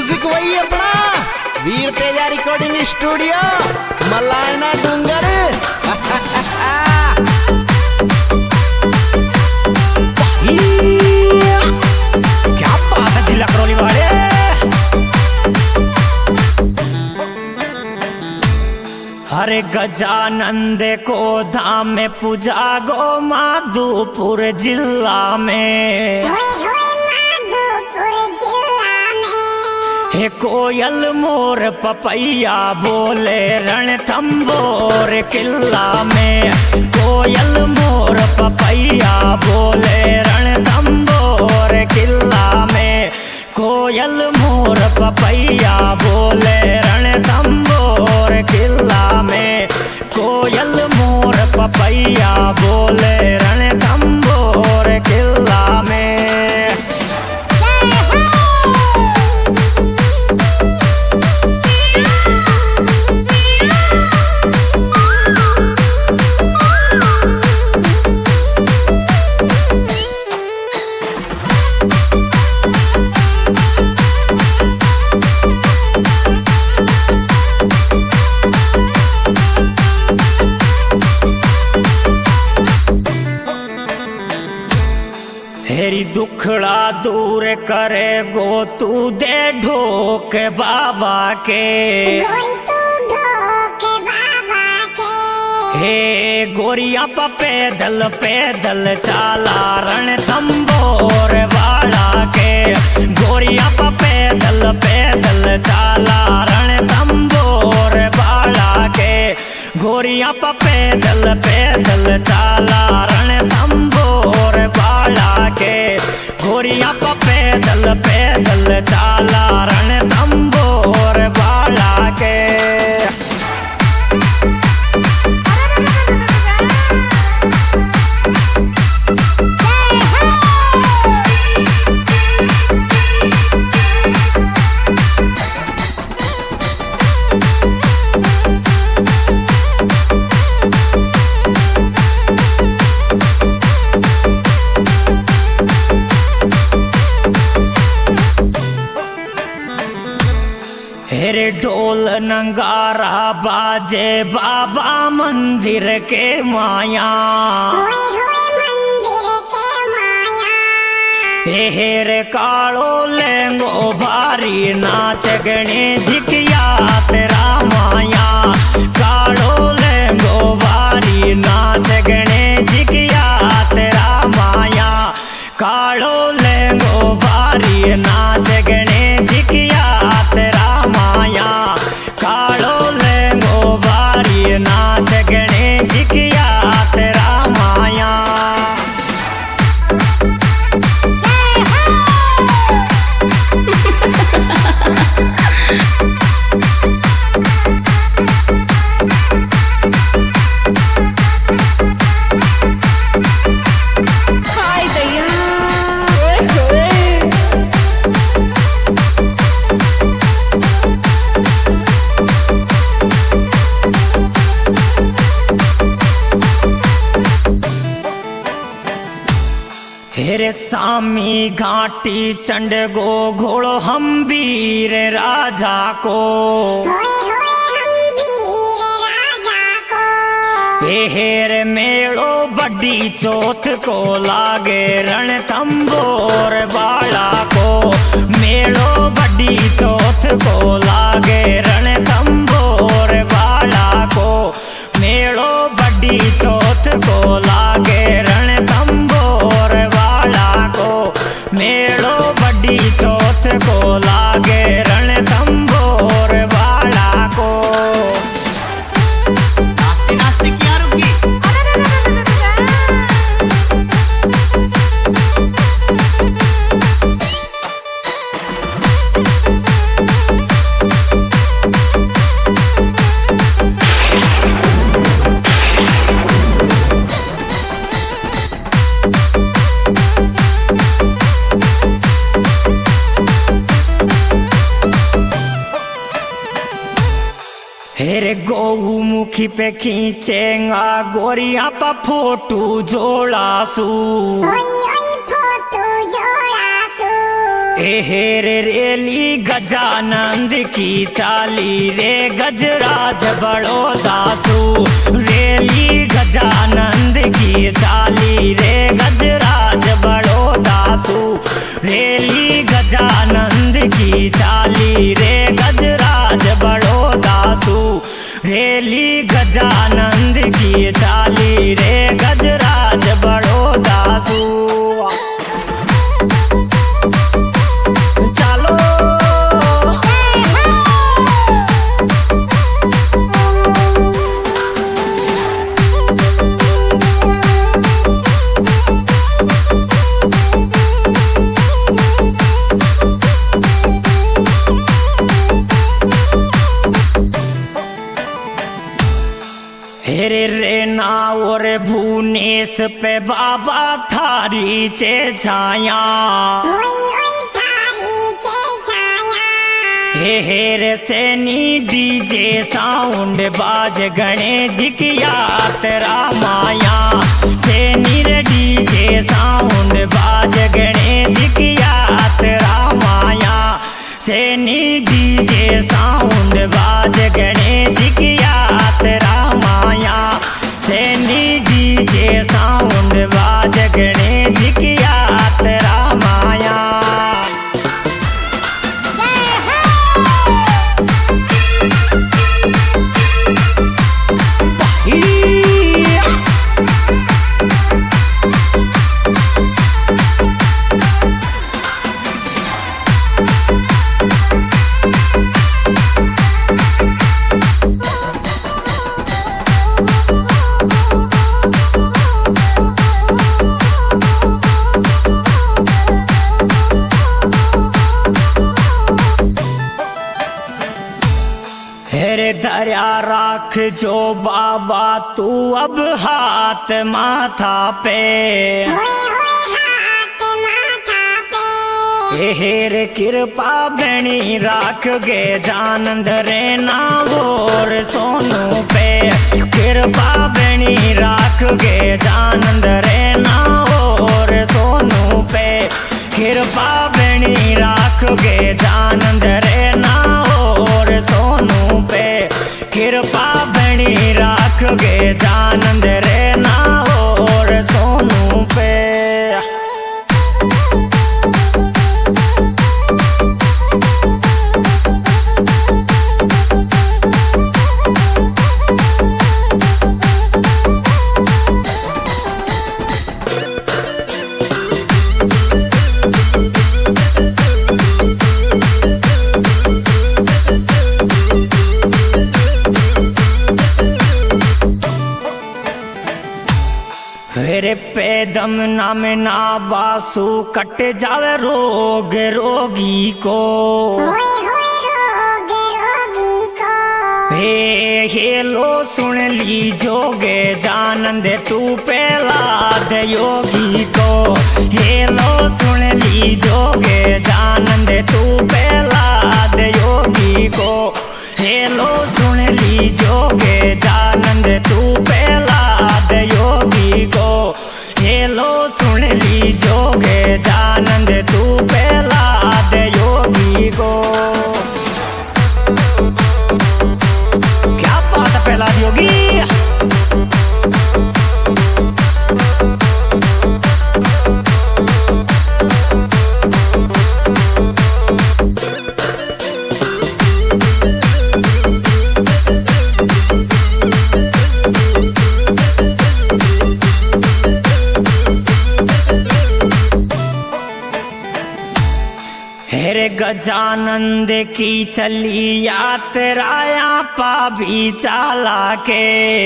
Music वही अपना वीर तेजा रिकॉर्डिंग स्टूडियो मलाना डूंगर। क्या बात है जिला करौली वाले। हरे गजानंद को धाम में पूजा गो माधोपुर जिला में। हे कोयल मोर पपैया बोले रणथंभौर किला में। कोयल मोर पपैया बोले रणथंभौर किला में। कोयल मोर पपैया बोले रणथंभौर किला में। कोयल मोर पपैया बोले रणथंभौर किला में। हेरी दुखड़ा दूर करे गो तू दे ढोक बाबा के। हे गोरिया पा पैदल पैदल चाला रणथंभौर वाला के। गोरिया पा पैदल पैदल चाला रणथंभौर वाला के। गोरिया पा पैदल पैदल चाला रणथंभौर वाला के। गोरिया पा पैदल पैदल चाला रणथंभौर वाला के। हेरे ढोल नंगारा बाजे बाबा मंदिर के माया। हेरे कालो लेंगो भारी नाच गणे झिकिया तेरा माया। कालो लेंगो भारी नाच गणे झिकिया तेरा माया। कालो लेंगो भारी नाच गणे झिकिया तेरा माया। कालो लेंगो भारी नाच गणे झिकिया तेरा माया। हेरे सामी घाटी चंड गो घोड़ो हम वीर राजा को। हेरे मेड़ो बड़ी चौथ को लागे रणथंभौर वाला को। मेड़ो बड़ी चौथ को लागे रणथंभौर वाला को। मेड़ो बड़ी चौथ को लागे रणथंभौर वाला को। मेड़ो बड़ी चौथ को लागे रणथंभौर वाला को। नास्ते नास्ते क्या रुकी। हेरे गौ मुखी पे खींचेगा गोरिया पा फोटू जोड़ा सू। हेर रेली गजानंद की चाली रे गजराज बड़ो दासू। रेली गजानंद की चाली रे गजराज बड़ो दासू। रेली गजानंद की चाली रे गजराज बड़ो दासू। रेली गजानंद की चाली रे गजराज बड़ो दासू। हेरे रे नावर भुवनेश पे बाबा थारी चे छाया। हे हेरे सेनी डीजे साउंड बाज गणेश जी की यात्रा माया। सेनी रे डीजे साउंड बाज गणेश जी की यात्रा माया। सेनी डीजे साउंड बाज गणेश जी की यात्रा माया। सेनी डीजे साउंड बाज गणेश जी की यात्रा माया। हेरे दरिया राख जो बाबा तू अब हाथ माथा पे। हेर कृपा बनी राख गे जानंद रे नागोर सोनू पे। कृपा बनी राख गे जानंद रे नागोर सोनू पे। कृपा बनी राख गे जानंद रे नागोर सोनू पे। कृपा बनी राख गे जानंद रे नागोर सोनू पे। हेरे पैदम नाम ना बासु कट जावे रोग रोगी को। हे लो सुन ली जोगे जानंद तू प्रहलाद योगी को। हे लो सुन ली जोगे जानंद तू प्रहलाद योगी को। हे लो सुन ली जोगे जानंद तू प्रहलाद योगी को। हे लो सुन ली जोगे जानंद तू प्रहलाद योगी को। क्या बात है प्रहलाद योगी। हेरे गजानंद की चली यात्राया पाभी चाला के।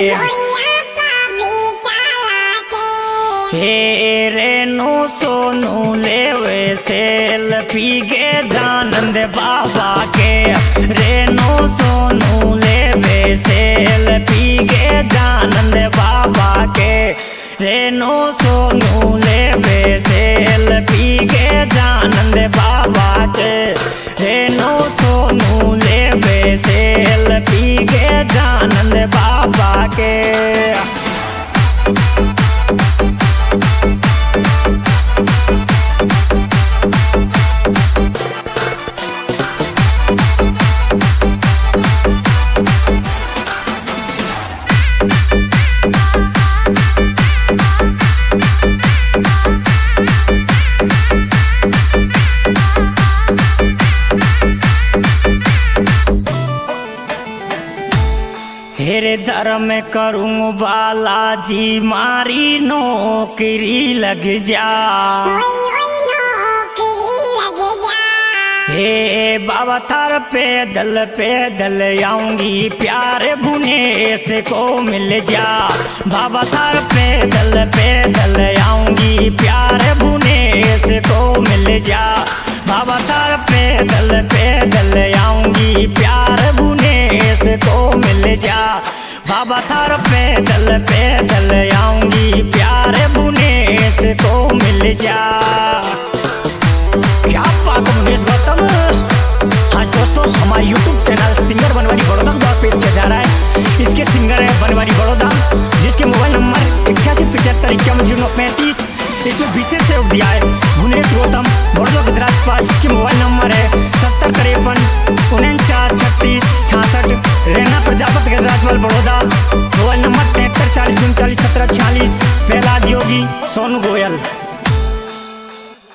हेरे नो सोनू लेवे सेल्फी गे जानंद बाबा के। रेनो सोनू लेवे सेल्फी गे जानंद बाबा के। रेनो सोनू लेवे सेल्फी गे जानंद बाबा के। रेनो सोनू लेवे सेल्फी गे जानंद बाबा के। मैं करूं बालाजी मारी नौकरी लग जा। हे बाबा थार पैदल पैदल आऊंगी प्यार भुने से को मिल जा। बाबा थार पैदल पैदल आऊंगी प्यार भुने से को मिल जा। बाबा थार पैदल पैदल आऊंगी प्यार भुने से को मिल जा। बाबा थार पैदल पैदल आऊंगी प्यार भुने से को मिल जा। क्या बात है मुकेश गौतम। आज दोस्तों हमारे YouTube channel singer Banwari Baroda द्वारा पेश किया जा रहा है। इसके सिंगर है बनवारी बड़ौदा, जिसके मोबाइल नंबर 8175510935। इसमें विशेष सहयोग दिया है मुकेश गौतम बड़ौदा गुजरात पास, जिसके मोबाइल नंबर है 7053493666। रहना प्रजापत गुजरात बड़ौदा, मोबाइल नंबर 7340391746। पहला योगी सोनू गोयल।